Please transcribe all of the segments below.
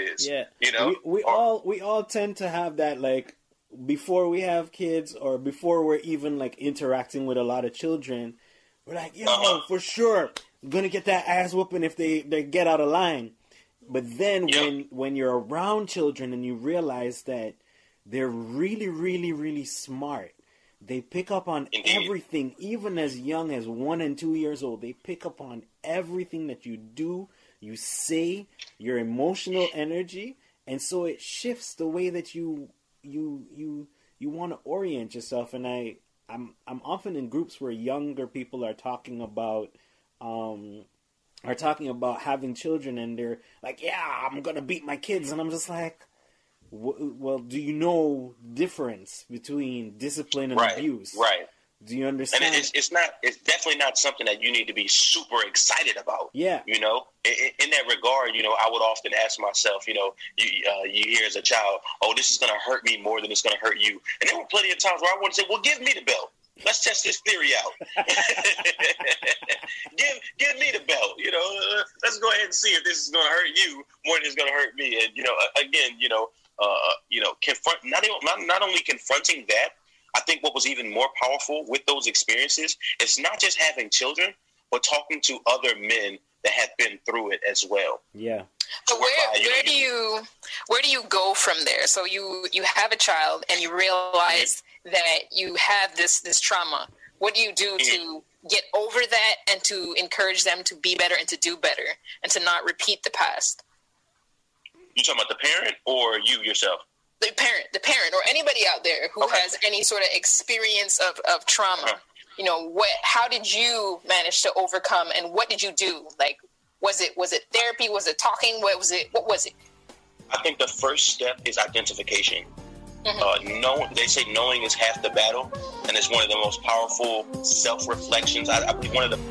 is. Yeah. You know, we all tend to have that, like, before we have kids or before we're even like interacting with a lot of children, we're like, yo, for sure, I'm gonna get that ass whooping if they get out of line. But then when you're around children and you realize that they're really, really, really smart, they pick up on everything, even as young as 1 and 2 years old. They pick up on everything that you do, you say, your emotional energy, and so it shifts the way that you want to orient yourself. And I'm often in groups where younger people are talking about having children, and they're like, yeah, I'm gonna beat my kids, and I'm just like, well, do you know difference between discipline and abuse? Right. Do you understand? And it's definitely not something that you need to be super excited about. Yeah. You know, in that regard, you know, I would often ask myself, you know, you hear as a child, oh, this is going to hurt me more than it's going to hurt you. And there were plenty of times where I want to say, well, give me the belt. Let's test this theory out. give me the belt. You know, let's go ahead and see if this is going to hurt you more than it's going to hurt me. And, you know, again, not only confronting that, I think what was even more powerful with those experiences is not just having children, but talking to other men that have been through it as well. Yeah. So where do you go from there? So you have a child and you realize that you have this trauma. What do you do to get over that and to encourage them to be better and to do better and to not repeat the past? You talking about the parent or you yourself? The parent, or anybody out there who has any sort of experience of trauma. You know, how did you manage to overcome, and what did you do? Like, was it therapy? Was it talking? What was it? I think the first step is identification. They say knowing is half the battle, and it's one of the most powerful self-reflections. One of the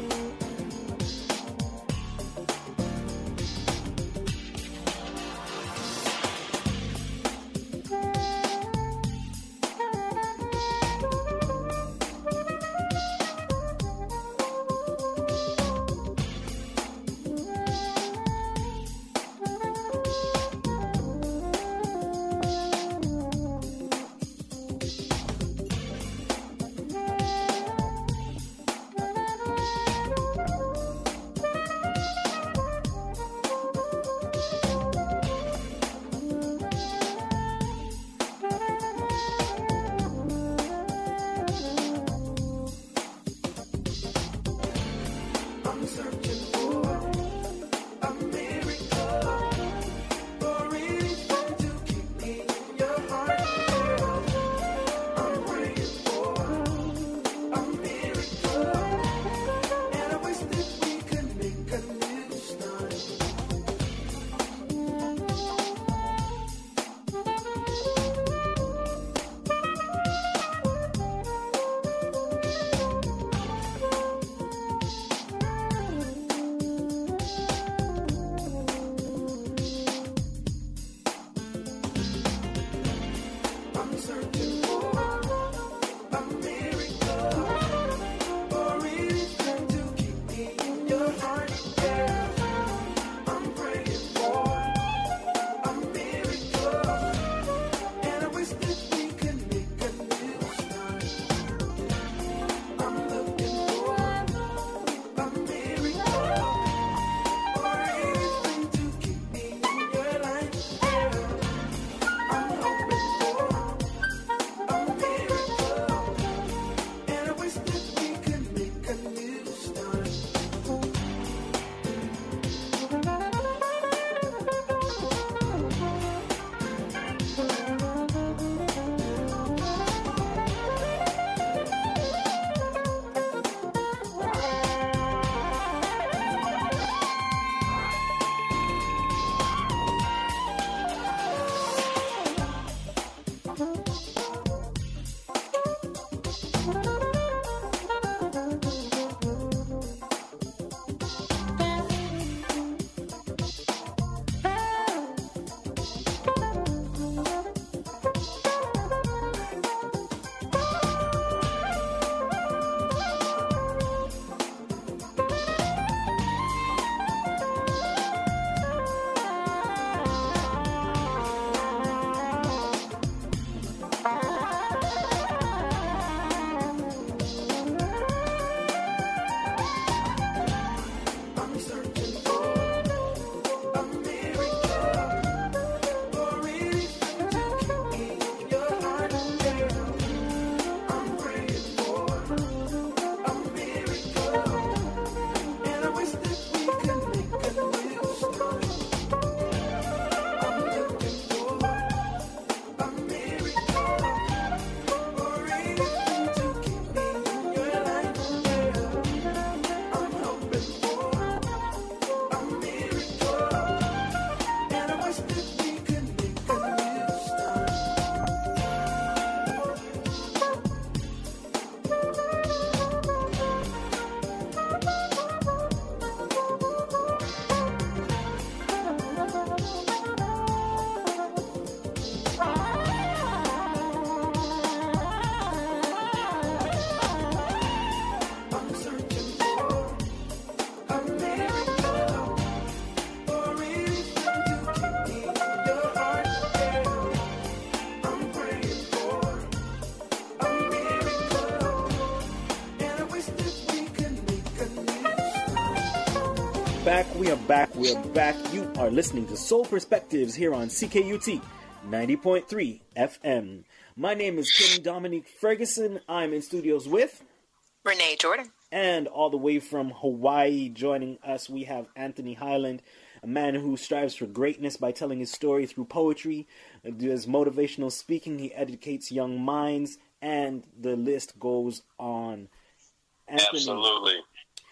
We are back. You are listening to Soul Perspectives here on CKUT 90.3 FM. My name is Kenny Dominique Ferguson. I'm in studios with Renee Jordan. And all the way from Hawaii joining us, we have Anthony Highland, a man who strives for greatness by telling his story through poetry, does motivational speaking, he educates young minds, and the list goes on. Anthony, absolutely.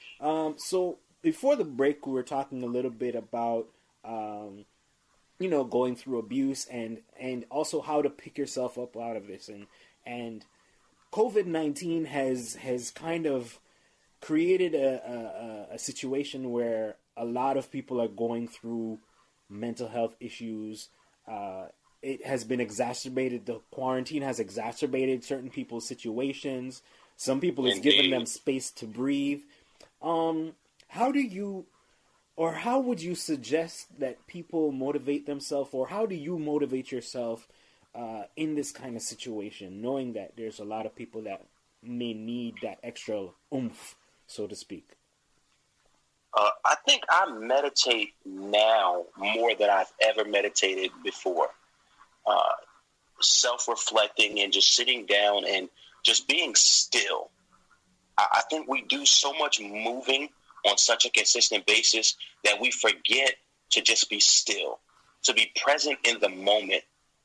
So before the break, we were talking a little bit about, going through abuse and also how to pick yourself up out of this. And COVID-19 has kind of created a situation where a lot of people are going through mental health issues. It has been exacerbated. The quarantine has exacerbated certain people's situations. Some people it's given them space to breathe. How would you suggest that people motivate themselves, or how do you motivate yourself in this kind of situation, knowing that there's a lot of people that may need that extra oomph, so to speak? I think I meditate now more than I've ever meditated before. Self-reflecting and just sitting down and just being still. I think we do so much moving on such a consistent basis that we forget to just be still, to be present in the moment.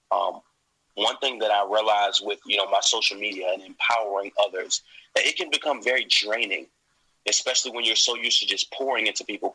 One thing that I realized with, my social media and empowering others, that it can become very draining, especially when you're so used to just pouring into people,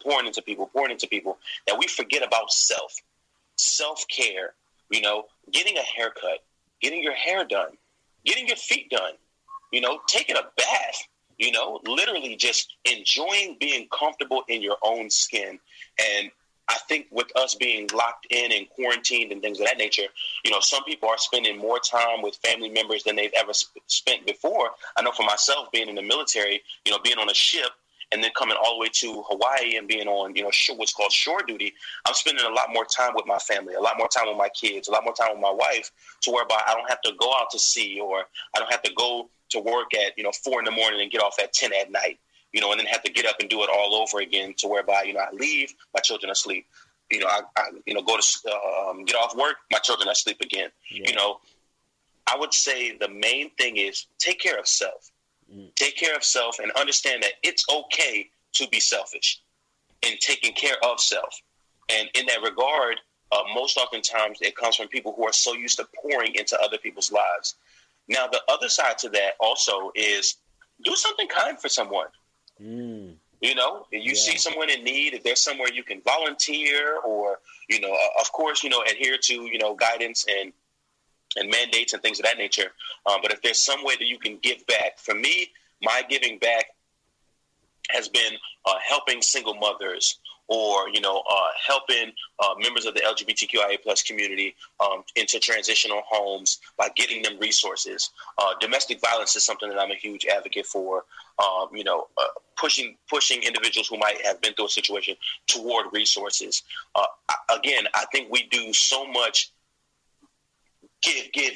that we forget about self-care, getting a haircut, getting your hair done, getting your feet done, taking a bath, literally just enjoying being comfortable in your own skin. And I think with us being locked in and quarantined and things of that nature, some people are spending more time with family members than they've ever spent before. I know for myself, being in the military, being on a ship and then coming all the way to Hawaii and being on, what's called shore duty, I'm spending a lot more time with my family, a lot more time with my kids, a lot more time with my wife, to whereby I don't have to go out to sea, or I don't have to go to work at, 4 a.m. and get off at 10 at night, and then have to get up and do it all over again, to whereby, I leave, my children are asleep. I go to get off work, my children are asleep again. Yeah. I would say the main thing is take care of self. Take care of self and understand that it's okay to be selfish in taking care of self. And in that regard, most oftentimes it comes from people who are so used to pouring into other people's lives. Now, the other side to that also is do something kind for someone. If you see someone in need, if there's somewhere you can volunteer, or, of course, adhere to, guidance and mandates and things of that nature. But if there's some way that you can give back, for me, my giving back has been helping single mothers, or, helping members of the LGBTQIA plus community into transitional homes by getting them resources. Domestic violence is something that I'm a huge advocate for, pushing individuals who might have been through a situation toward resources. Again, I think we do so much give,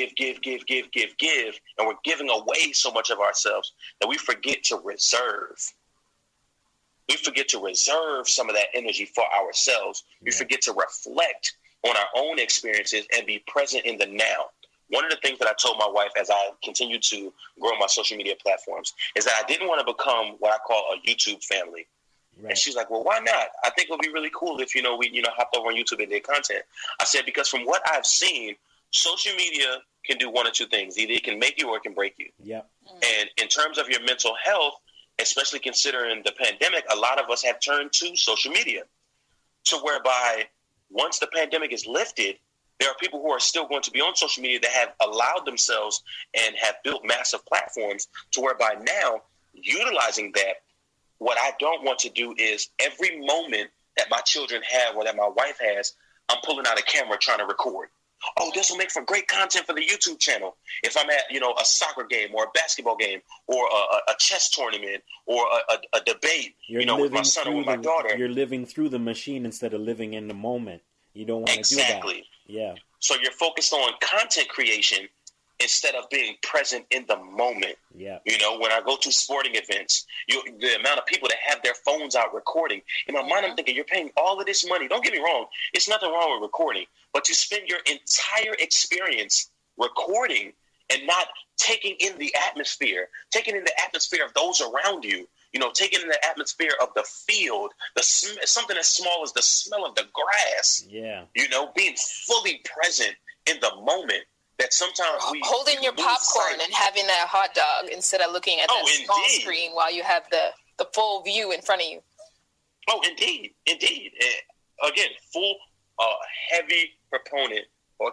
and we're giving away so much of ourselves that we forget to reserve. We forget to reserve some of that energy for ourselves. We forget to reflect on our own experiences and be present in the now. One of the things that I told my wife as I continued to grow my social media platforms is that I didn't want to become what I call a YouTube family. Right. And she's like, well, why not? I think it would be really cool if, we hopped over on YouTube and did content. I said, because from what I've seen, social media can do one or two things. Either it can make you or it can break you. Yep. And in terms of your mental health, especially considering the pandemic, a lot of us have turned to social media, to whereby once the pandemic is lifted, there are people who are still going to be on social media that have allowed themselves and have built massive platforms to whereby now utilizing that, what I don't want to do is every moment that my children have or that my wife has, I'm pulling out a camera trying to record. Oh, this will make for great content for the YouTube channel. If I'm at, a soccer game or a basketball game or a chess tournament or a debate, with my son or with my daughter. You're living through the machine instead of living in the moment. You don't want to do that. Exactly. Yeah. So you're focused on content creation instead of being present in the moment. Yeah. When I go to sporting events, the amount of people that have their phones out recording, in my mind I'm thinking, you're paying all of this money. Don't get me wrong. It's nothing wrong with recording. But to spend your entire experience recording and not taking in the atmosphere, taking in the atmosphere of those around you, taking in the atmosphere of the field, something as small as the smell of the grass, being fully present in the moment. That sometimes holding your popcorn and having that hot dog instead of looking at that small screen while you have the full view in front of you. Oh, indeed. Again, full heavy proponent or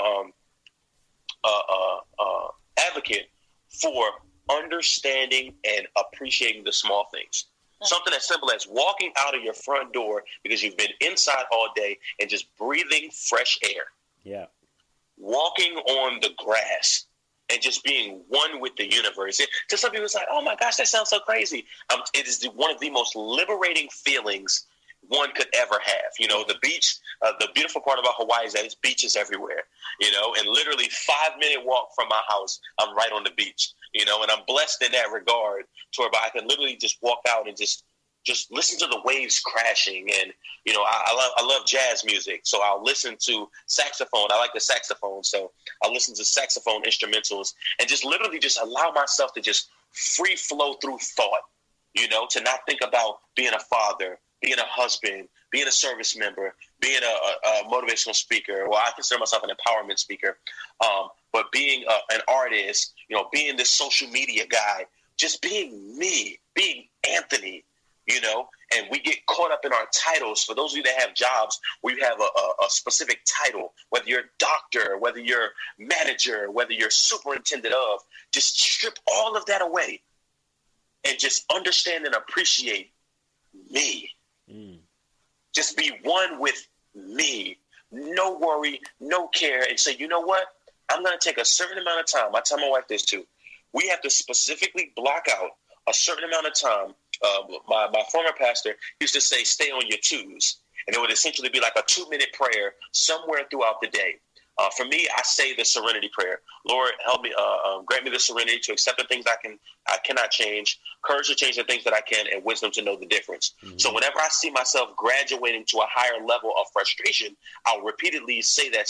advocate for understanding and appreciating the small things. Something as simple as walking out of your front door because you've been inside all day and just breathing fresh air. Yeah. Walking on the grass and just being one with the universe. To some people, it's like, oh my gosh, that sounds so crazy. It is one of the most liberating feelings one could ever have. The beach, the beautiful part about Hawaii is that it's beaches everywhere, and literally 5-minute walk from my house, I'm right on the beach, and I'm blessed in that regard to where I can literally just walk out and just listen to the waves crashing. And, I love jazz music, so I'll listen to saxophone. I like the saxophone, so I'll listen to saxophone instrumentals and just literally just allow myself to just free flow through thought, to not think about being a father, being a husband, being a service member, being a motivational speaker. Well, I consider myself an empowerment speaker, but being an artist, being this social media guy, just being me, being Anthony, and we get caught up in our titles. For those of you that have jobs where you have a specific title, whether you're a doctor, whether you're manager, whether you're superintendent of, just strip all of that away and just understand and appreciate me. Just be one with me. No worry, no care, and say, you know what? I'm going to take a certain amount of time. I tell my wife this too. We have to specifically block out a certain amount of time. My former pastor used to say, stay on your twos. And it would essentially be like a 2-minute prayer somewhere throughout the day. For me, I say the serenity prayer. Lord, help me, grant me the serenity to accept the things I cannot change, courage to change the things that I can, and wisdom to know the difference. Mm-hmm. So whenever I see myself graduating to a higher level of frustration, I'll repeatedly say that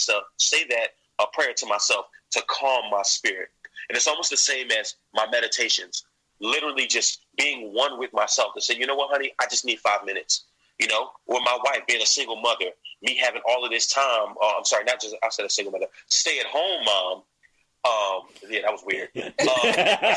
prayer to myself to calm my spirit. And it's almost the same as my meditations. Literally just being one with myself to say, you know what, honey, I just need 5 minutes. Or my wife being a single mother, me having all of this time. I said a single mother, stay at home mom. Yeah, that was weird. I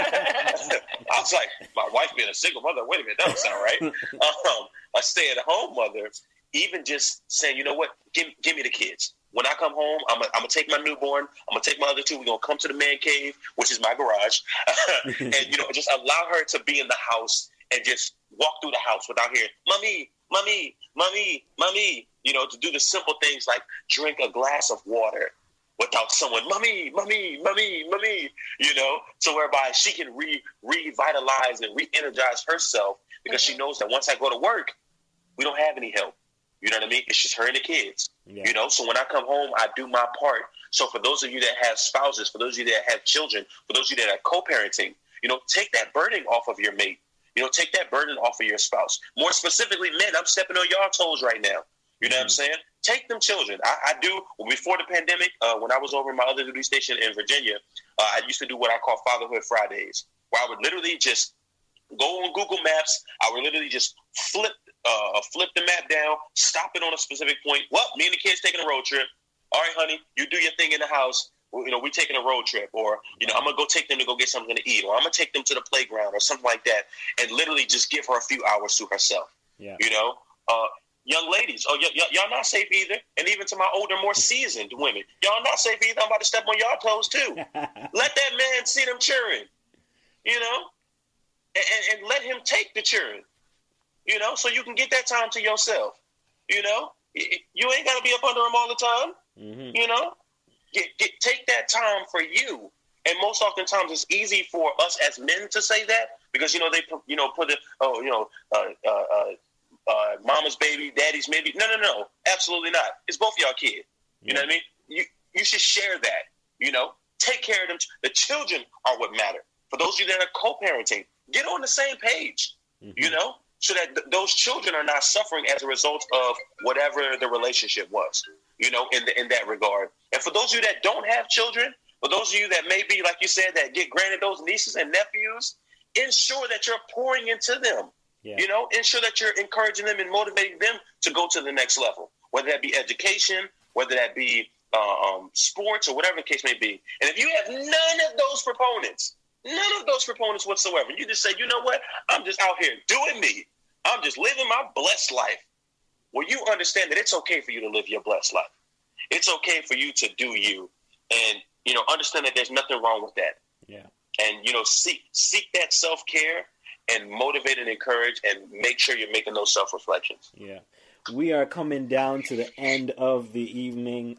was like, my wife being a single mother. Wait a minute, that doesn't sound right. A stay at home mother, even just saying, you know what, give me the kids. When I come home, I'm gonna take my newborn. I'm gonna take my other two. We're gonna come to the man cave, which is my garage, and just allow her to be in the house and just walk through the house without hearing "mommy, mommy, mommy, mommy." To do the simple things like drink a glass of water without someone "mommy, mommy, mommy, mommy." So whereby she can revitalize and re-energize herself because she knows that once I go to work, we don't have any help. You know what I mean? It's just her and the kids. Yeah. So when I come home, I do my part. So for those of you that have spouses, for those of you that have children, for those of you that are co-parenting, take that burden off of your mate. Take that burden off of your spouse. More specifically, men, I'm stepping on y'all toes right now. You know what I'm saying? Take them children. I do. Before the pandemic, when I was over in my other duty station in Virginia, I used to do what I call Fatherhood Fridays, where I would literally just go on Google Maps. I would literally just flip the map down, stop it on a specific point. Well, me and the kids taking a road trip. All right, honey, you do your thing in the house. We taking a road trip, or I'm gonna go take them to go get something to eat, or I'm gonna take them to the playground, or something like that, and literally just give her a few hours to herself. Yeah. young ladies, y'all not safe either. And even to my older, more seasoned women, y'all not safe either. I'm about to step on y'all toes too. Let that man see them cheering, you know, and let him take the cheering, you know, so you can get that time to yourself, you know. You ain't got to be up under him all the time, you know. Take that time for you. And most oftentimes it's easy for us as men to say that because, you know, they, you know, put it, mama's baby, daddy's maybe. No, absolutely not. It's both y'all kids. You know what I mean? You should share that, you know. Take care of them. The children are what matter. For those of you that are co-parenting, get on the same page, you know, so that those children are not suffering as a result of whatever the relationship was, you know, in that regard. And for those of you that don't have children, for those of you that may be, like you said, that get granted those nieces and nephews, ensure that you're pouring into them. Yeah. You know, ensure that you're encouraging them and motivating them to go to the next level, whether that be education, whether that be sports or whatever the case may be. And if you have none of those proponents whatsoever, you just say, you know what, I'm just out here doing me. I'm just living my blessed life. Well, you understand that it's okay for you to live your blessed life. It's okay for you to do you. And, you know, understand that there's nothing wrong with that. Yeah. And, you know, seek that self-care and motivate and encourage and make sure you're making those self-reflections. Yeah. We are coming down to the end of the evening.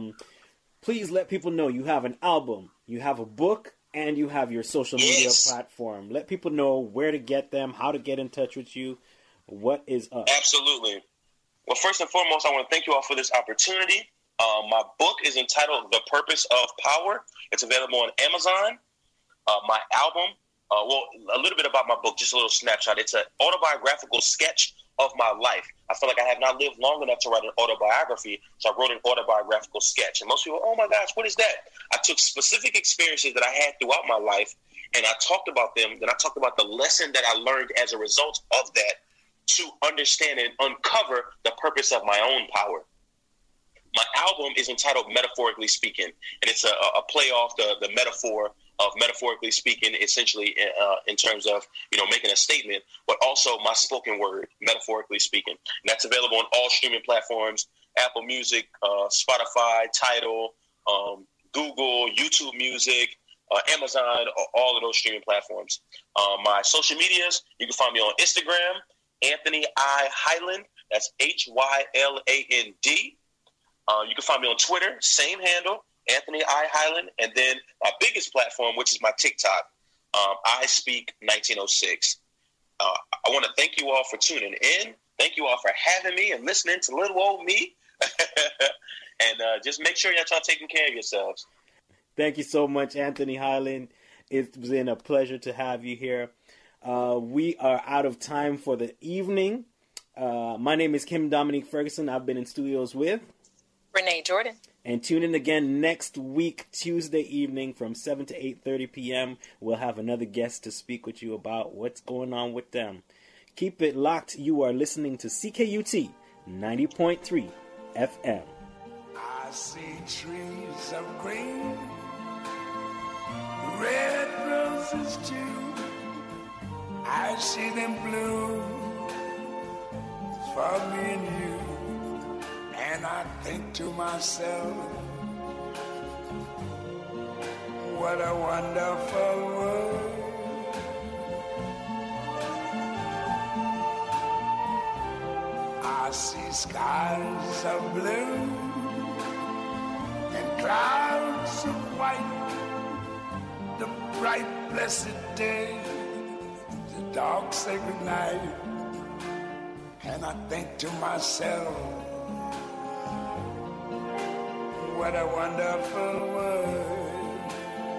Please let people know you have an album, you have a book, and you have your social media platform. Let people know where to get them, how to get in touch with you. What is up? Absolutely. Well, first and foremost, I want to thank you all for this opportunity. My book is entitled The Purpose of Power. It's available on Amazon. My album, a little bit about my book, just a little snapshot. It's an autobiographical sketch of my life. I feel like I have not lived long enough to write an autobiography, so I wrote an autobiographical sketch. And most people, oh my gosh, what is that? I took specific experiences that I had throughout my life, and I talked about them. Then I talked about the lesson that I learned as a result of that to understand and uncover the purpose of my own power. My album is entitled Metaphorically Speaking, and it's a play off the metaphor of metaphorically speaking, essentially in terms of, you know, making a statement, but also my spoken word, metaphorically speaking. And that's available on all streaming platforms, Apple Music, Spotify, Tidal, Google, YouTube Music, Amazon, all of those streaming platforms. My social medias, you can find me on Instagram, Anthony I. Highland. That's Hyland. You can find me on Twitter, same handle, Anthony I. Highland. And then my biggest platform, which is my TikTok, I Speak 1906. I want to thank you all for tuning in. Thank you all for having me and listening to little old me. And just make sure y'all taking care of yourselves. Thank you so much, Anthony Highland. It's been a pleasure to have you here. We are out of time for the evening. My name is Kim Dominique Ferguson. I've been in studios with Renee Jordan. And tune in again next week, Tuesday evening from 7 to 8:30 p.m. We'll have another guest to speak with you about what's going on with them. Keep it locked. You are listening to CKUT 90.3 FM. I see trees of green, red roses too. I see them bloom for me and you. And I think to myself, what a wonderful world. I see skies of blue and clouds of white, the bright blessed day, the dark sacred night. And I think to myself, what a wonderful world.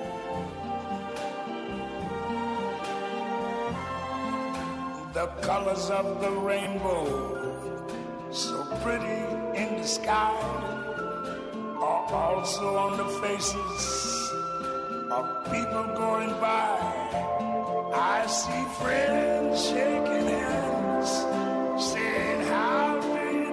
The colors of the rainbow, so pretty in the sky, are also on the faces of people going by. I see friends shaking hands, saying, how do you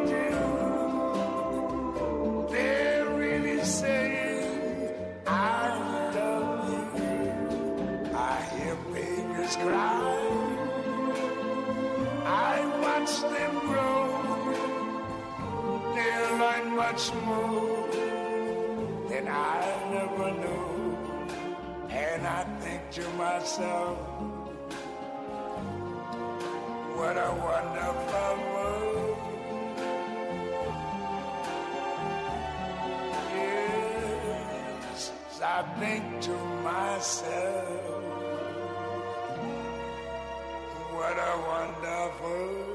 do? They're really saying, I love you. I hear babies cry, I watch them grow. much more than I never knew. And I think to myself, what a wonderful world. Yes, I think to myself, what a wonderful world.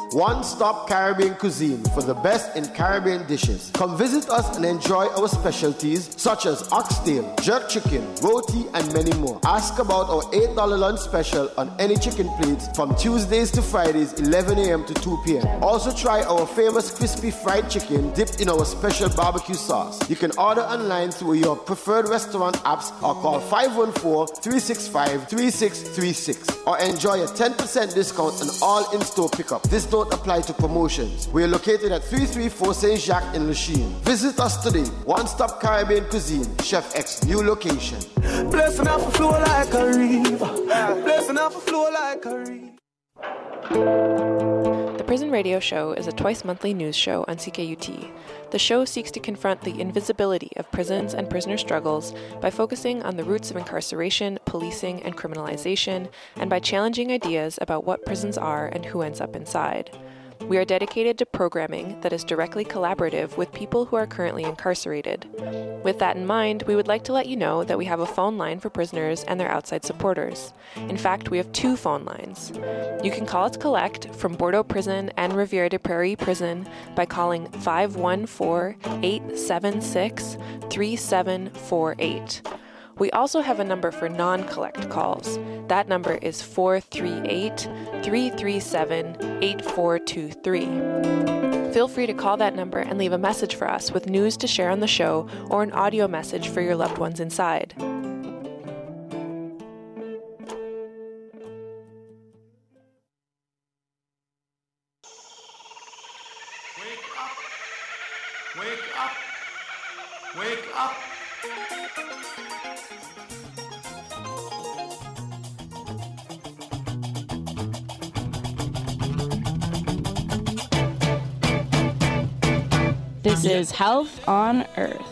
One Stop Caribbean Cuisine for the best in Caribbean dishes. Come visit us and enjoy our specialties such as oxtail, jerk chicken, roti, and many more. Ask about our $8 lunch special on any chicken plates from Tuesdays to Fridays, 11 a.m. to 2 p.m. Also try our famous crispy fried chicken dipped in our special barbecue sauce. You can order online through your preferred restaurant apps or call 514-365-3636 or enjoy a 10% discount on all in-store pickup. This don't apply to promotions. We are located at 334 Saint Jacques in Lachine. Visit us today. One Stop Caribbean Cuisine, Chef X new location. Blessing off a flow like a river. Blessing off a flow like a river. The Prison Radio Show is a twice-monthly news show on CKUT. The show seeks to confront the invisibility of prisons and prisoner struggles by focusing on the roots of incarceration, policing, and criminalization, and by challenging ideas about what prisons are and who ends up inside. We are dedicated to programming that is directly collaborative with people who are currently incarcerated. With that in mind, we would like to let you know that we have a phone line for prisoners and their outside supporters. In fact, we have 2 phone lines. You can call us collect from Bordeaux Prison and Riviere des Prairies Prison by calling 514-876-3748. We also have a number for non-collect calls. That number is 438-337-8423. Feel free to call that number and leave a message for us with news to share on the show or an audio message for your loved ones inside. Wake up! Wake up! Wake up! This is Health on Earth.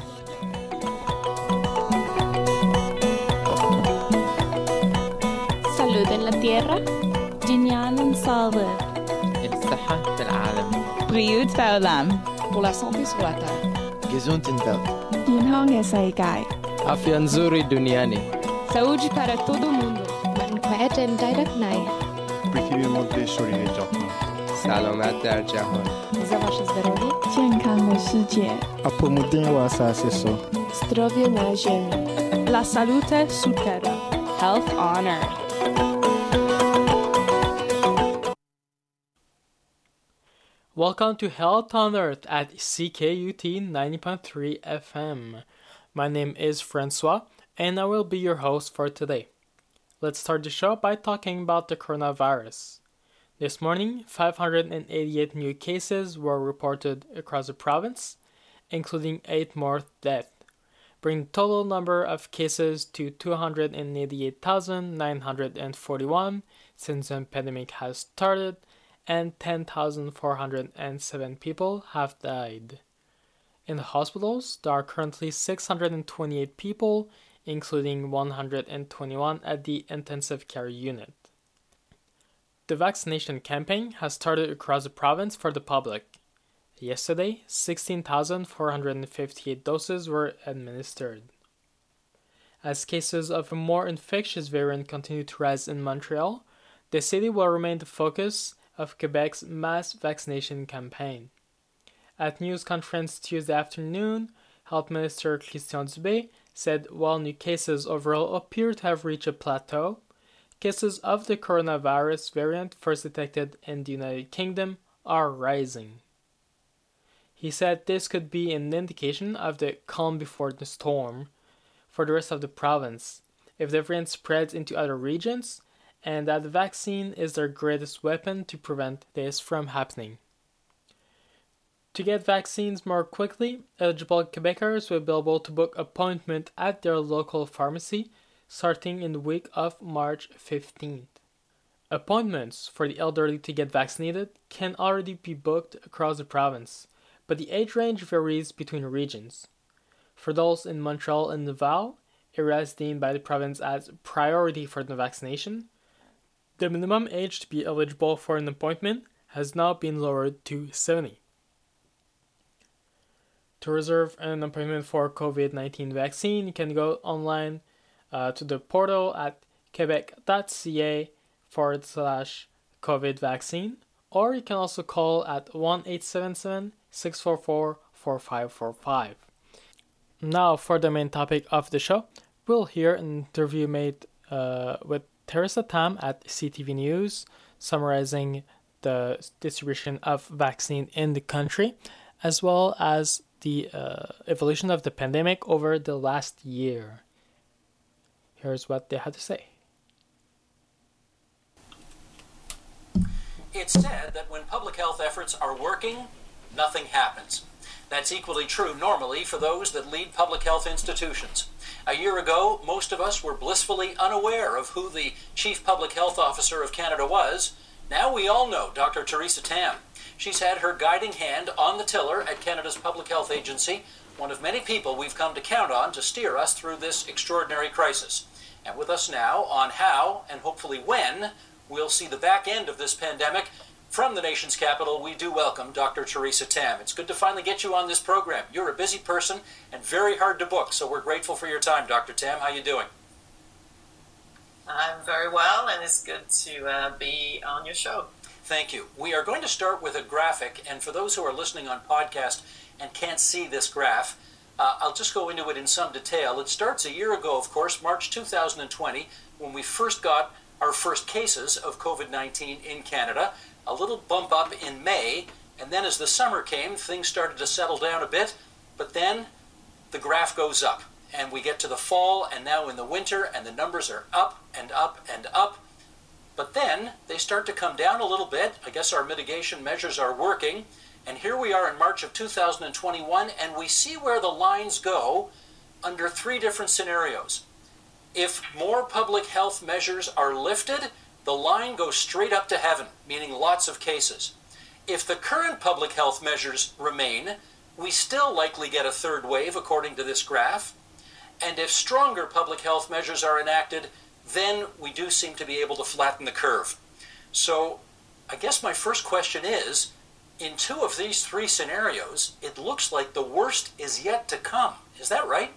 Salud en la tierra. دنيا صادق. الصحة في العالم. بריאות בעולם. Pour la santé sur la terre. gesund in Welt. 健康嘅世界. Afya nzuri duniani. Saúde para todo mundo. منفعت دایرکتنای. পৃথিবীর মধ্যে শরীরের যত্ন. سلامت در جهان. За ваше здоровье. 健康的世界. Apomudnęła saseso. Zdrowie na ziemi. La salute su terra. Health on Earth. Welcome to Health on Earth at CKUT 90.3 FM. My name is Francois, and I will be your host for today. Let's start the show by talking about the coronavirus. This morning, 588 new cases were reported across the province, including 8 more deaths, bringing the total number of cases to 288,941 since the pandemic has started, and 10,407 people have died. In the hospitals, there are currently 628 people, including 121 at the intensive care unit. The vaccination campaign has started across the province for the public. Yesterday, 16,458 doses were administered. As cases of a more infectious variant continue to rise in Montreal, the city will remain the focus of Quebec's mass vaccination campaign. At news conference Tuesday afternoon, Health Minister Christian Dubé said while new cases overall appear to have reached a plateau, cases of the coronavirus variant first detected in the United Kingdom are rising. He said this could be an indication of the calm before the storm for the rest of the province if the variant spreads into other regions, and that the vaccine is their greatest weapon to prevent this from happening. To get vaccines more quickly, eligible Quebecers will be able to book appointment at their local pharmacy starting in the week of March 15th. Appointments for the elderly to get vaccinated can already be booked across the province, but the age range varies between regions. For those in Montreal and Laval, areas deemed by the province as priority for the vaccination, the minimum age to be eligible for an appointment has now been lowered to 70. To reserve an appointment for COVID-19 vaccine, you can go online to the portal at quebec.ca/COVID vaccine or you can also call at 1-877-644-4545. Now for the main topic of the show, we'll hear an interview made with Teresa Tam at CTV News, summarizing the distribution of vaccine in the country, as well as the evolution of the pandemic over the last year. Here's what they had to say. It's said that when public health efforts are working, nothing happens. That's equally true normally for those that lead public health institutions. A year ago, most of us were blissfully unaware of who the Chief Public Health Officer of Canada was. Now we all know Dr. Teresa Tam. She's had her guiding hand on the tiller at Canada's Public Health Agency, one of many people we've come to count on to steer us through this extraordinary crisis. And with us now on how, and hopefully when, we'll see the back end of this pandemic, from the nation's capital, we do welcome Dr. Teresa Tam. It's good to finally get you on this program. You're a busy person and very hard to book, so we're grateful for your time, Dr. Tam. How you doing? I'm very well, and it's good to be on your show. Thank you. We are going to start with a graphic, and for those who are listening on podcast and can't see this graph, I'll just go into it in some detail. It starts a year ago, of course, March 2020, when we first got our first cases of COVID-19 in Canada. A little bump up in May, and then as the summer came, things started to settle down a bit, but then the graph goes up, and we get to the fall, and now in the winter, and the numbers are up and up and up, but then they start to come down a little bit. I guess our mitigation measures are working, and here we are in March of 2021, and we see where the lines go under three different scenarios. If more public health measures are lifted, the line goes straight up to heaven, meaning lots of cases. If the current public health measures remain, we still likely get a third wave, according to this graph. And if stronger public health measures are enacted, then we do seem to be able to flatten the curve. So I guess my first question is, in two of these three scenarios, it looks like the worst is yet to come. Is that right?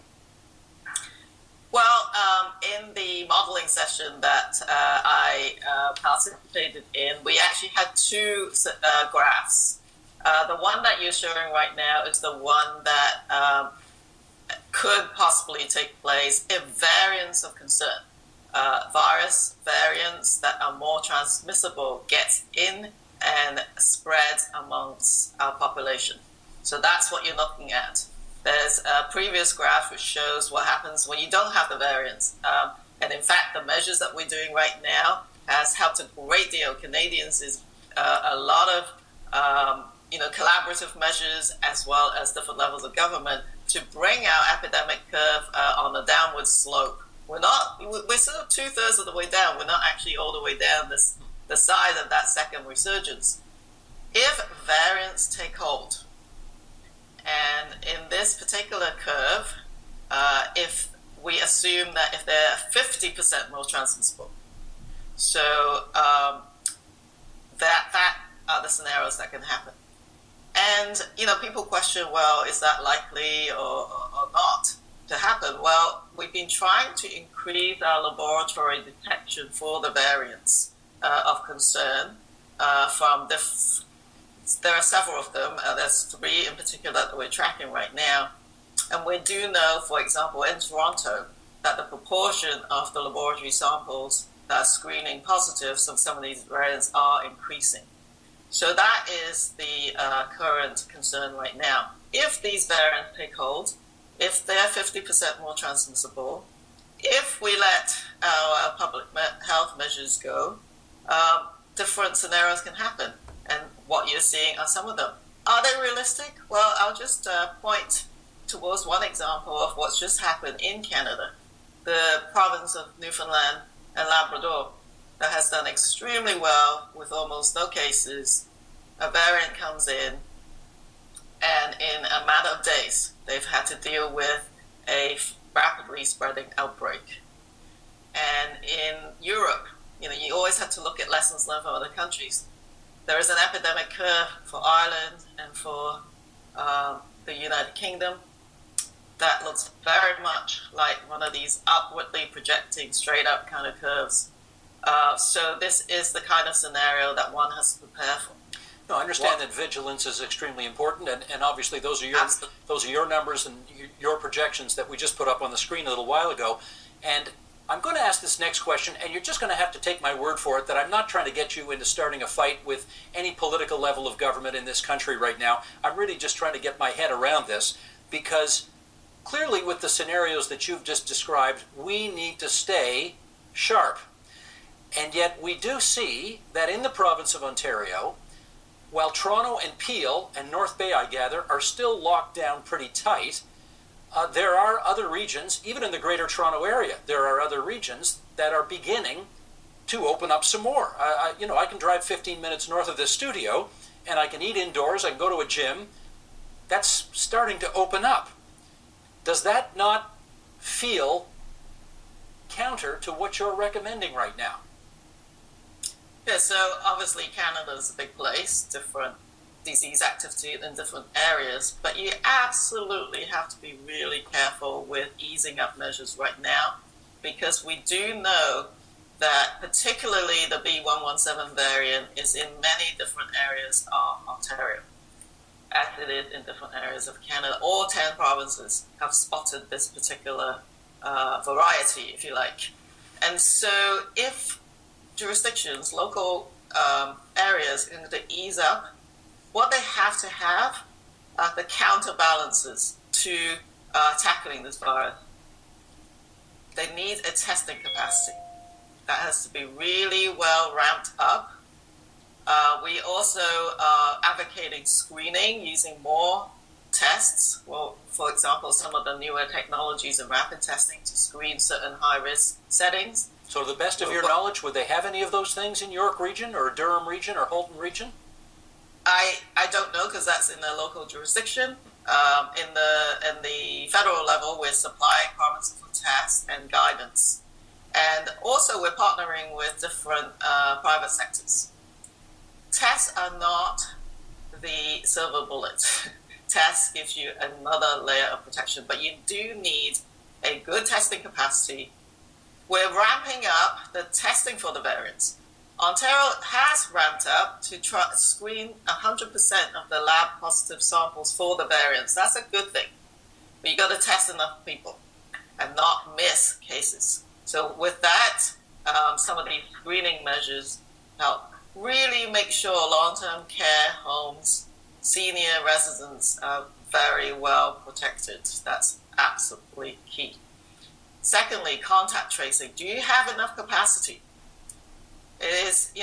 Well, in the modeling session that I participated in, we actually had two graphs. The one that you're showing right now is the one that could possibly take place if variants of concern, virus variants that are more transmissible, gets in and spreads amongst our population. So that's what you're looking at. There's a previous graph which shows what happens when you don't have the variants. And in fact, the measures that we're doing right now has helped a great deal. Canadians is a lot of collaborative measures as well as different levels of government to bring our epidemic curve on a downward slope. We're sort of 2/3 of the way down. We're not actually all the way down the side of that second resurgence. If variants take hold, and in this particular curve, if we assume that if they're 50% more transmissible, so that are the scenarios that can happen. And, people question, well, is that likely or not to happen? Well, we've been trying to increase our laboratory detection for the variants of concern from there are several of them. There's three in particular that we're tracking right now. And we do know, for example, in Toronto, that the proportion of the laboratory samples that are screening positive of some of these variants are increasing. So that is the current concern right now. If these variants take hold, if they're 50% more transmissible, if we let our public health measures go, different scenarios can happen. And what you're seeing are some of them. Are they realistic? Well, I'll just point towards one example of what's just happened in Canada. The province of Newfoundland and Labrador that has done extremely well with almost no cases. A variant comes in, and in a matter of days, they've had to deal with a rapidly spreading outbreak. And in Europe, you always have to look at lessons learned from other countries. There is an epidemic curve for Ireland and for the United Kingdom that looks very much like one of these upwardly projecting straight up kind of curves. So this is the kind of scenario that one has to prepare for. No, I understand that vigilance is extremely important, and obviously those are your numbers and your projections that we just put up on the screen a little while ago. And I'm going to ask this next question, and you're just going to have to take my word for it that I'm not trying to get you into starting a fight with any political level of government in this country right now. I'm really just trying to get my head around this, because clearly with the scenarios that you've just described, we need to stay sharp. And yet we do see that in the province of Ontario, while Toronto and Peel and North Bay, I gather, are still locked down pretty tight, there are other regions, even in the Greater Toronto Area, there are other regions that are beginning to open up some more. I can drive 15 minutes north of this studio, and I can eat indoors, I can go to a gym. That's starting to open up. Does that not feel counter to what you're recommending right now? Yeah, so obviously Canada's a big place, different disease activity in different areas, but you absolutely have to be really careful with easing up measures right now, because we do know that particularly the B117 variant is in many different areas of Ontario, as it is in different areas of Canada. All 10 provinces have spotted this particular variety, if you like. And so if jurisdictions, local areas are going to ease up, what they have to have are the counterbalances to tackling this virus. They need a testing capacity that has to be really well ramped up. We also are advocating screening using more tests. Well, for example, some of the newer technologies in rapid testing to screen certain high-risk settings. So to the best of your knowledge, would they have any of those things in York region or Durham region or Halton region? I don't know, because that's in the local jurisdiction. In the federal level, we're supplying provinces with tests and guidance. And also we're partnering with different private sectors. Tests are not the silver bullet. Tests gives you another layer of protection, but you do need a good testing capacity. We're ramping up the testing for the variants. Ontario has ramped up to screen 100% of the lab positive samples for the variants. That's a good thing. But you got to test enough people and not miss cases. So with that, some of these screening measures help really make sure long-term care homes, senior residents are very well protected. That's absolutely key. Secondly, contact tracing. Do you have enough capacity? It is,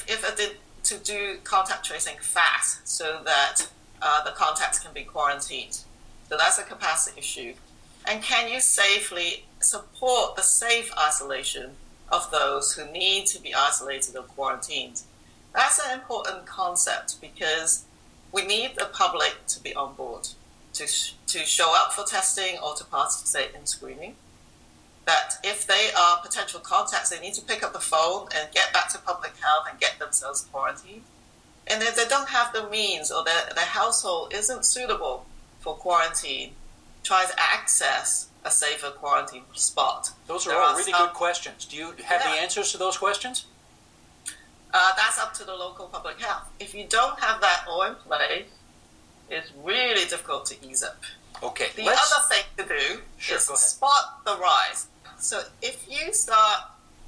to do contact tracing fast so that the contacts can be quarantined. So that's a capacity issue. And can you safely support the safe isolation of those who need to be isolated or quarantined? That's an important concept, because we need the public to be on board, to show up for testing or to participate in screening. That if they are potential contacts, they need to pick up the phone and get back to public health and get themselves quarantined. And if they don't have the means, or their household isn't suitable for quarantine, try to access a safer quarantine spot. Those are all really good questions. Do you have the answers to those questions? That's up to the local public health. If you don't have that all in place, it's really difficult to ease up. Okay. The other thing to do is spot the rise. So if you start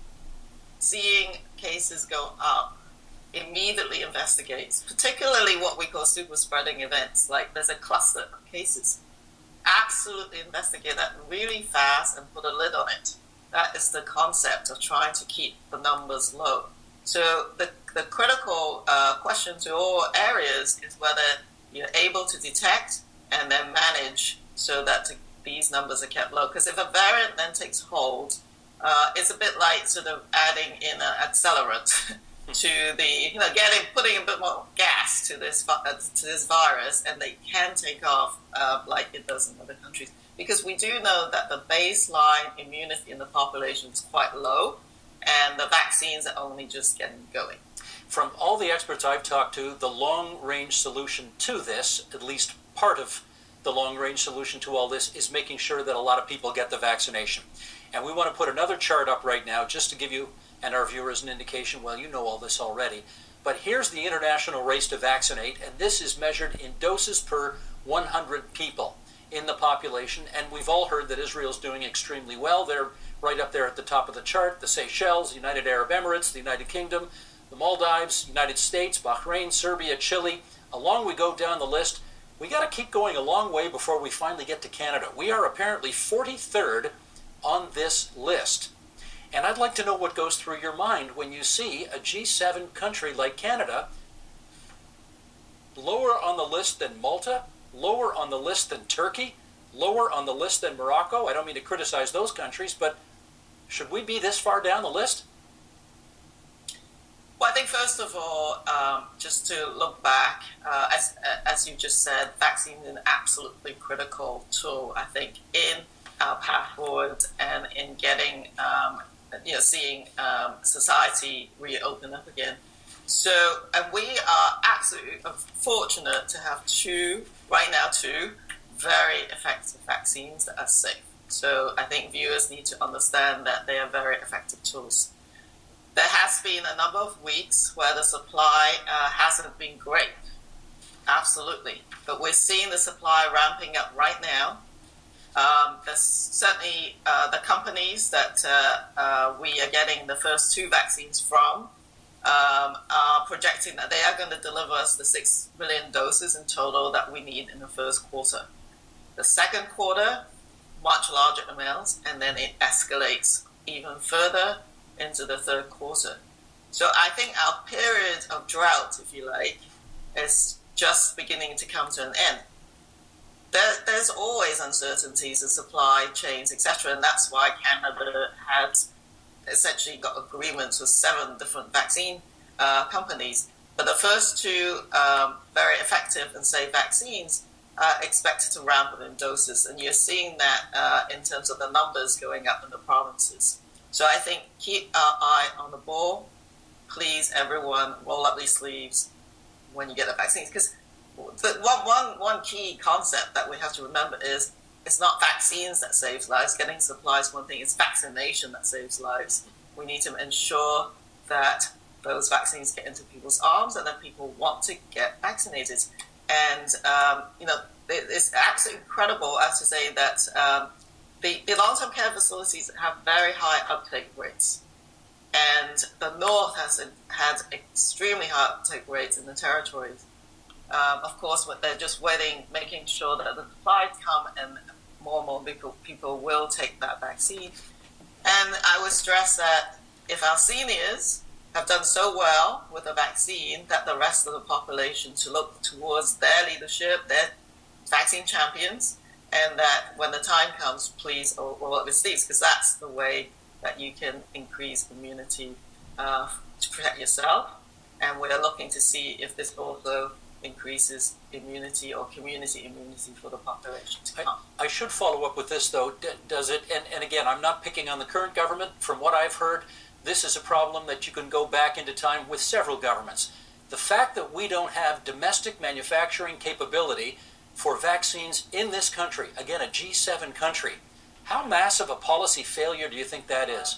seeing cases go up, immediately investigate, particularly what we call super spreading events, like there's a cluster of cases. Absolutely investigate that really fast and put a lid on it. That is the concept of trying to keep the numbers low. So the critical question to all areas is whether you're able to detect and then manage so that these numbers are kept low. Because if a variant then takes hold, it's a bit like sort of adding in an accelerant to the, putting a bit more gas to this virus, and they can take off like it does in other countries. Because we do know that the baseline immunity in the population is quite low, and the vaccines are only just getting going. From all the experts I've talked to, the long-range solution to this, at least part of the long-range solution to all this, is making sure that a lot of people get the vaccination. And we want to put another chart up right now just to give you and our viewers an indication, well, you know all this already. But here's the international race to vaccinate, and this is measured in doses per 100 people in the population. And we've all heard that Israel's doing extremely well. They're right up there at the top of the chart. The Seychelles, United Arab Emirates, the United Kingdom, the Maldives, United States, Bahrain, Serbia, Chile. Along we go down the list. We got to keep going a long way before we finally get to Canada. We are apparently 43rd on this list. And I'd like to know what goes through your mind when you see a G7 country like Canada lower on the list than Malta, lower on the list than Turkey, lower on the list than Morocco. I don't mean to criticize those countries, but should we be this far down the list? Well, I think first of all, just to look back, as you just said, vaccine is an absolutely critical tool, I think, in our path forward and in getting, seeing society reopen up again. So, and we are absolutely fortunate to have two very effective vaccines that are safe. So I think viewers need to understand that they are very effective tools. There has been a number of weeks where the supply hasn't been great, absolutely. But we're seeing the supply ramping up right now. There's certainly the companies that we are getting the first two vaccines from are projecting that they are going to deliver us the 6 million doses in total that we need in the first quarter. The second quarter, much larger amounts, and then it escalates even further into the third quarter. So I think our period of drought, if you like, is just beginning to come to an end. There's always uncertainties in supply chains, etc., and that's why Canada has essentially got agreements with 7 different vaccine companies. But the first two very effective and safe vaccines are expected to ramp up in doses, and you're seeing that in terms of the numbers going up in the provinces. So I think keep our eye on the ball. Please, everyone, roll up these sleeves when you get the vaccines. Because one key concept that we have to remember is it's not vaccines that saves lives. Getting supplies is one thing. It's vaccination that saves lives. We need to ensure that those vaccines get into people's arms and that people want to get vaccinated. And, it's absolutely incredible, I have to say, that the long-term care facilities have very high uptake rates. And the North has had extremely high uptake rates in the territories. Of course, they're just waiting, making sure that the supplies come and more and more people will take that vaccine. And I would stress that if our seniors have done so well with the vaccine, that the rest of the population to look towards their leadership, their vaccine champions, and that when the time comes, please roll up your sleeves, because that's the way that you can increase immunity to protect yourself. And we're looking to see if this also increases immunity or community immunity for the population to come. I should follow up with this, though. Does it, and again, I'm not picking on the current government. From what I've heard, this is a problem that you can go back into time with several governments. The fact that we don't have domestic manufacturing capability for vaccines in this country, again, a G7 country, how massive a policy failure do you think that is?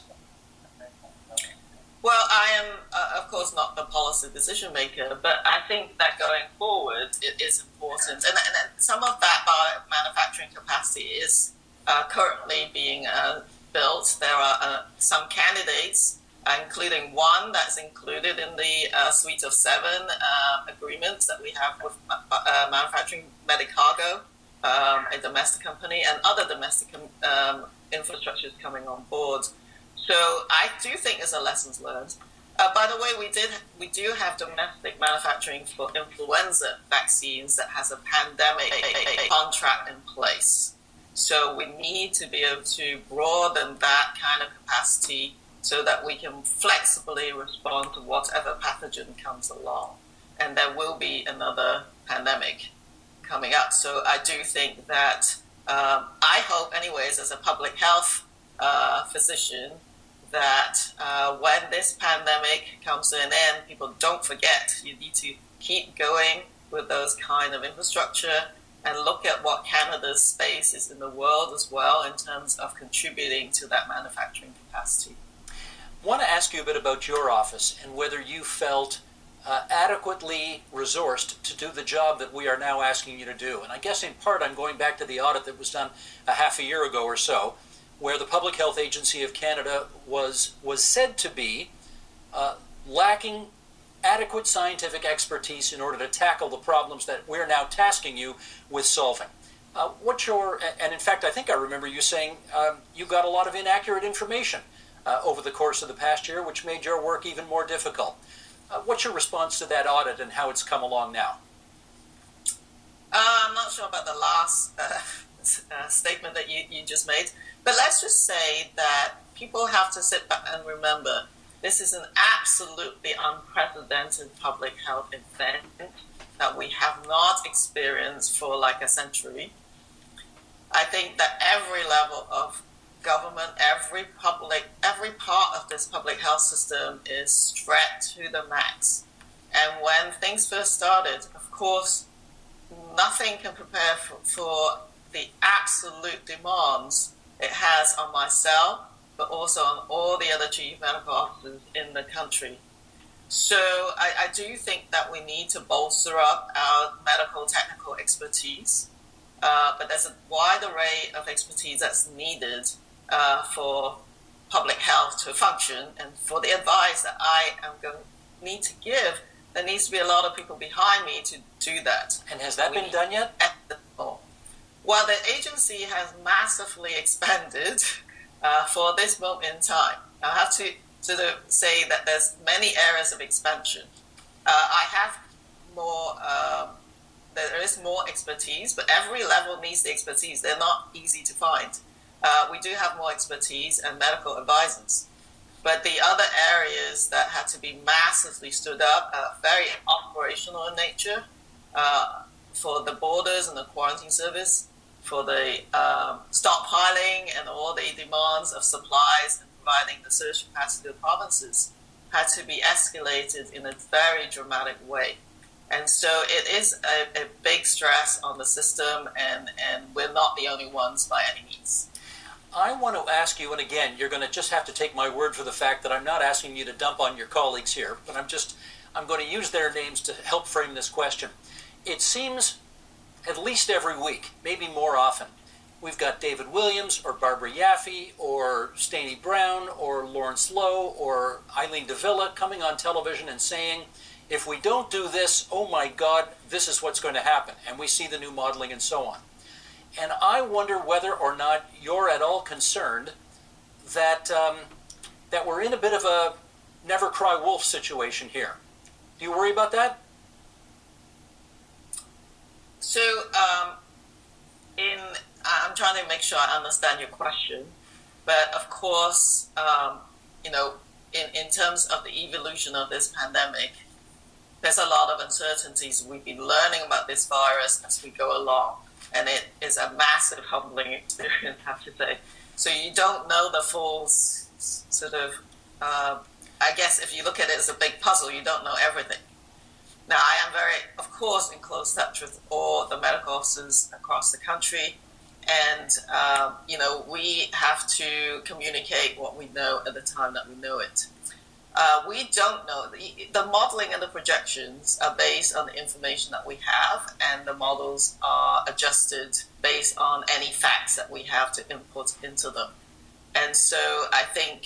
Well, I am, of course, not the policy decision maker, but I think that going forward, it is important. And some of that manufacturing capacity is currently being built. There are some candidates, including one that's included in the suite of 7 agreements that we have with manufacturing Medicago, a domestic company, and other domestic infrastructures coming on board. So I do think there's a lessons learned. By the way, we do have domestic manufacturing for influenza vaccines that has a pandemic contract in place. So we need to be able to broaden that kind of capacity so that we can flexibly respond to whatever pathogen comes along. And there will be another pandemic coming up. So I do think that, I hope anyways, as a public health physician, that when this pandemic comes to an end, people don't forget. You need to keep going with those kind of infrastructure and look at what Canada's space is in the world as well in terms of contributing to that manufacturing capacity. want to ask you a bit about your office and whether you felt adequately resourced to do the job that we are now asking you to do. And I guess in part I'm going back to the audit that was done a half a year ago or so, where the Public Health Agency of Canada was said to be lacking adequate scientific expertise in order to tackle the problems that we're now tasking you with solving. And in fact, I think I remember you saying you got a lot of inaccurate information over the course of the past year, which made your work even more difficult. What's your response to that audit and how it's come along now? I'm not sure about the last statement that you just made, but let's just say that people have to sit back and remember this is an absolutely unprecedented public health event that we have not experienced for like a century. I think that every level of government, every part of this public health system is stretched to the max. And when things first started, of course, nothing can prepare for the absolute demands it has on myself, but also on all the other chief medical officers in the country. So I do think that we need to bolster up our medical technical expertise, but there's a wide array of expertise that's needed for public health to function, and for the advice that I am going to need to give, there needs to be a lot of people behind me to do that. And has that been done yet? Well, the agency has massively expanded for this moment in time. I have to sort of say that there's many areas of expansion. I have more, there is more expertise, but every level needs the expertise. They're not easy to find. We do have more expertise and medical advisors. But the other areas that had to be massively stood up are very operational in nature, for the borders and the quarantine service, for the stockpiling and all the demands of supplies and providing the surge capacity of provinces had to be escalated in a very dramatic way. And so it is a big stress on the system, and we're not the only ones by any means. I want to ask you, and again, you're going to just have to take my word for the fact that I'm not asking you to dump on your colleagues here, but I'm going to use their names to help frame this question. It seems at least every week, maybe more often, we've got David Williams or Barbara Yaffe or Staney Brown or Lawrence Lowe or Eileen Davila coming on television and saying, if we don't do this, oh my God, this is what's going to happen. And we see the new modeling and so on. And I wonder whether or not you're at all concerned that that we're in a bit of a never cry wolf situation here. Do you worry about that? So, I'm trying to make sure I understand your question, but of course, in terms of the evolution of this pandemic, there's a lot of uncertainties. We've been learning about this virus as we go along, and it is a massive humbling experience, I have to say. So you don't know the full sort of, I guess if you look at it as a big puzzle, you don't know everything. Now, I am very, of course, in close touch with all the medical officers across the country, and, we have to communicate what we know at the time that we know it. We don't know. The modeling and the projections are based on the information that we have, and the models are adjusted based on any facts that we have to input into them. And so I think,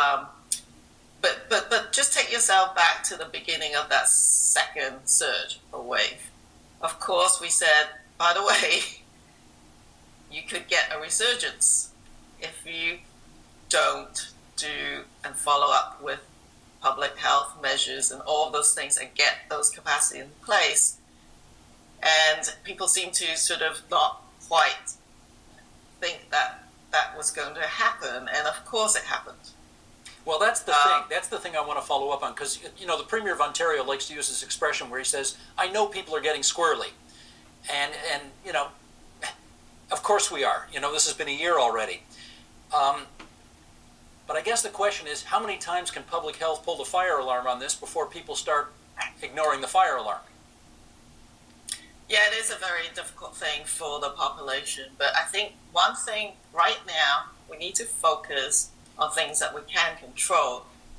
but just take yourself back to the beginning of that second surge or wave. Of course, we said, by the way, you could get a resurgence if you don't do and follow up with public health measures and all of those things and get those capacity in place. And people seem to sort of not quite think that that was going to happen. And of course it happened. Well, that's the thing. That's the thing I want to follow up on, because, the Premier of Ontario likes to use this expression where he says, I know people are getting squirrely. And of course we are. This has been a year already. But I guess the question is, how many times can public health pull the fire alarm on this before people start ignoring the fire alarm? Yeah, it is a very difficult thing for the population. But I think one thing right now, we need to focus on things that we can control.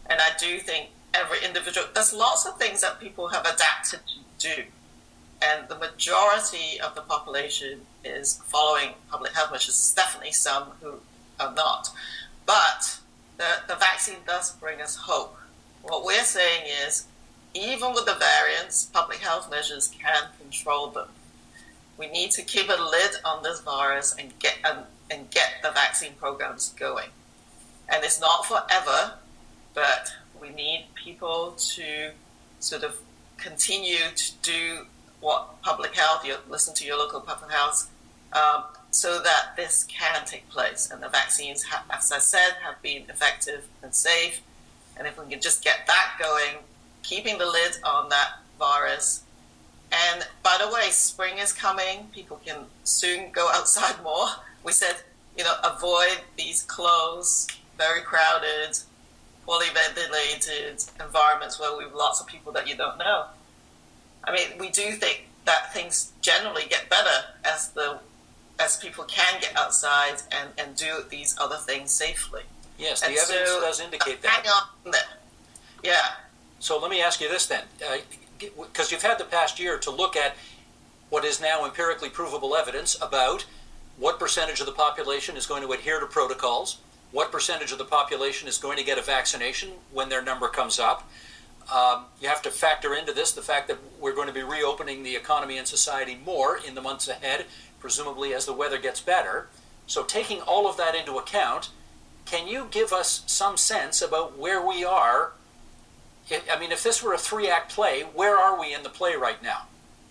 And I do think every individual, there's lots of things that people have adapted to do. And the majority of the population is following public health measures. There's definitely some who are not. But the vaccine does bring us hope. What we're saying is, even with the variants, public health measures can control them. We need to keep a lid on this virus and get the vaccine programs going. And it's not forever, but we need people to sort of continue to do what public health, listen to your local public health, so that this can take place. And the vaccines, as I said, have been effective and safe. And if we can just get that going, keeping the lid on that virus. And by the way, spring is coming. People can soon go outside more. We said, avoid these closed, very crowded, poorly ventilated environments where we have lots of people that you don't know. I mean, we do think that things generally get better as people can get outside and do these other things safely. Yes, the evidence does indicate that. Hang on there. Yeah. So let me ask you this then, because you've had the past year to look at what is now empirically provable evidence about what percentage of the population is going to adhere to protocols, what percentage of the population is going to get a vaccination when their number comes up. You have to factor into this the fact that we're going to be reopening the economy and society more in the months ahead, presumably as the weather gets better. So taking all of that into account, can you give us some sense about where we are? I mean, if this were a 3-act play, where are we in the play right now?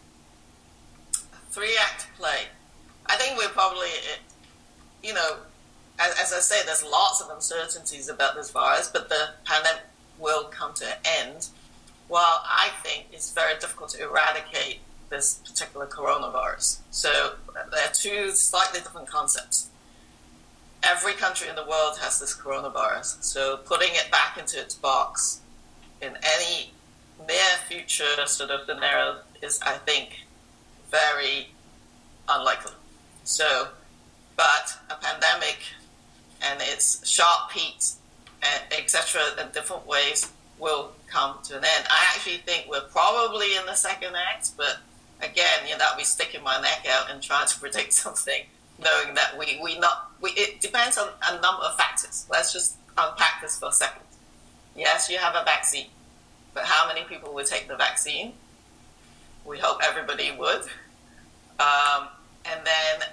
A 3-act play. I think we're probably, as I say, there's lots of uncertainties about this virus, but the pandemic will come to an end. While I think it's very difficult to eradicate this particular coronavirus. So there are two slightly different concepts. Every country in the world has this coronavirus. So putting it back into its box in any near future sort of scenario is, I think, very unlikely. So, but a pandemic and its sharp peaks, etc., in different ways will come to an end. I actually think we're probably in the second act, but again, that'll be sticking my neck out and trying to predict something, knowing that it depends on a number of factors. Let's just unpack this for a second. Yes, you have a vaccine, but how many people would take the vaccine? We hope everybody would. And then,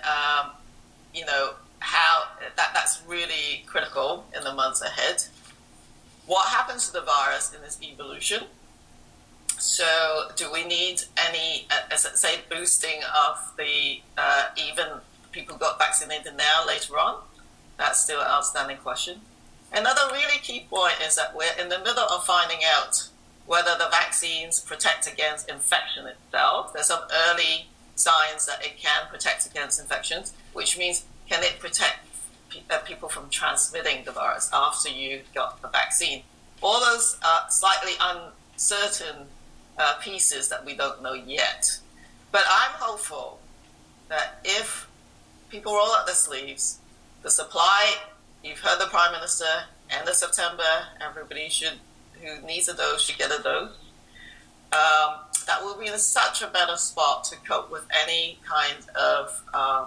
how that's really critical in the months ahead. What happens to the virus in this evolution? So do we need any, boosting of the even people got vaccinated now later on? That's still an outstanding question. Another really key point is that we're in the middle of finding out whether the vaccines protect against infection itself. There's some early signs that it can protect against infections, which means can it protect people from transmitting the virus after you got the vaccine? All those are slightly uncertain pieces that we don't know yet. But I'm hopeful that if people roll up their sleeves, the supply, you've heard the Prime Minister, end of September, everybody who needs a dose should get a dose. That will be in such a better spot to cope with any kind of,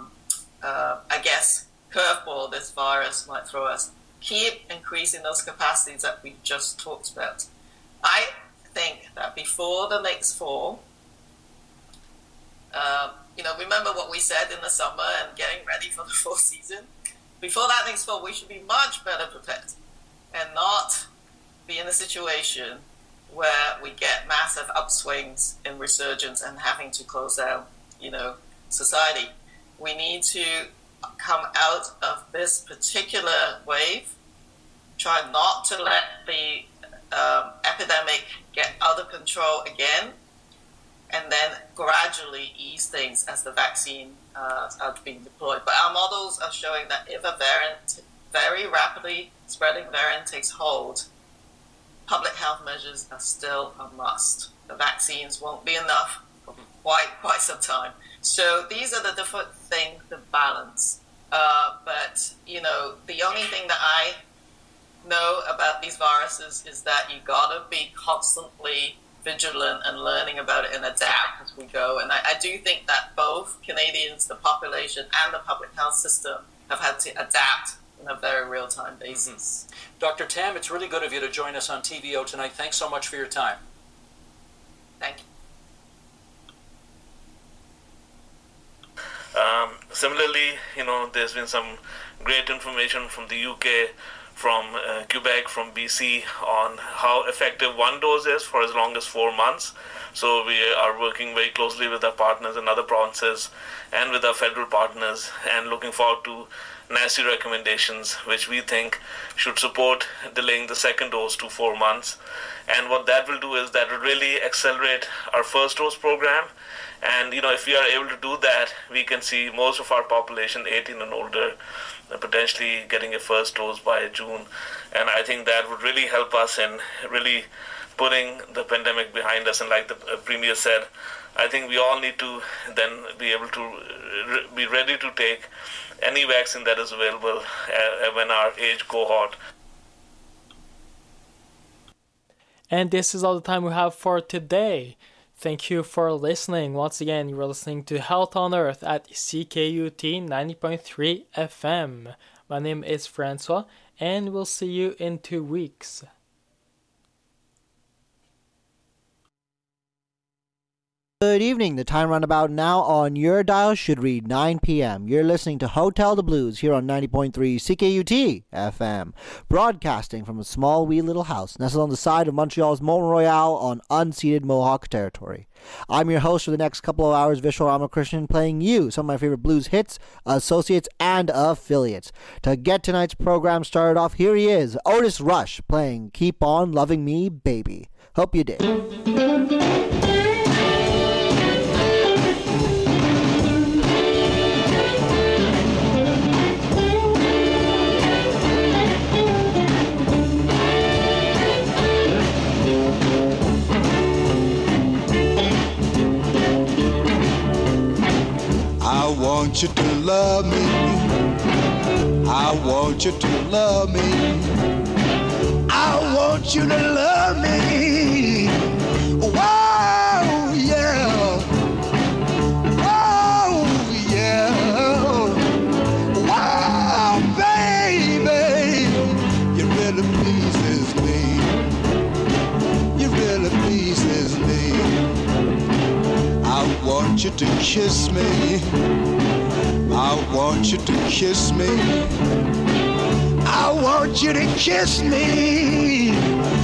curveball this virus might throw us. Keep increasing those capacities that we just talked about. I think that before the next fall, remember what we said in the summer and getting ready for the fall season? Before that next fall, we should be much better prepared and not be in a situation where we get massive upswings in resurgence and having to close down, society. We need to come out of this particular wave, try not to let the epidemic get out of control again, and then gradually ease things as the vaccine are being deployed. But our models are showing that if a very rapidly spreading variant takes hold, public health measures are still a must. The vaccines won't be enough for quite some time. So these are the different things to balance. But, the only thing that I know about these viruses is that you gotta be constantly vigilant and learning about it and adapt as we go. And I do think that both Canadians, the population, and the public health system have had to adapt on a very real-time basis. Dr. Tam, it's really good of you to join us on TVO tonight. Thanks so much for your time. Thank you. Similarly, there's been some great information from the UK, from Quebec, from BC on how effective one dose is for as long as 4 months. So we are working very closely with our partners in other provinces and with our federal partners, and looking forward to NACI recommendations, which we think should support delaying the second dose to 4 months. And what that will do is that will really accelerate our first dose program. And, if we are able to do that, we can see most of our population 18 and older potentially getting a first dose by June. And I think that would really help us in really putting the pandemic behind us. And like the Premier said, I think we all need to then be able to be ready to take any vaccine that is available when our age cohort. And this is all the time we have for today. Thank you for listening. Once again, you are listening to Health on Earth at CKUT 90.3 FM. My name is Francois, and we'll see you in 2 weeks. Good evening. The time roundabout now on your dial should read 9 p.m. You're listening to Hotel de Blues here on 90.3 CKUT FM, broadcasting from a small wee little house nestled on the side of Montreal's Mont Royal on unceded Mohawk territory. I'm your host for the next couple of hours, Vishal Ramakrishnan, playing you some of my favorite blues hits, associates, and affiliates. To get tonight's program started off, here he is, Otis Rush, playing Keep On Loving Me, Baby. Hope you dig. I want you to love me. I want you to love me. I want you to love me. Whoa, yeah. Oh, yeah. Wow, baby. You really pleases me. You really pleases me. I want you to kiss me. I want you to kiss me. I want you to kiss me.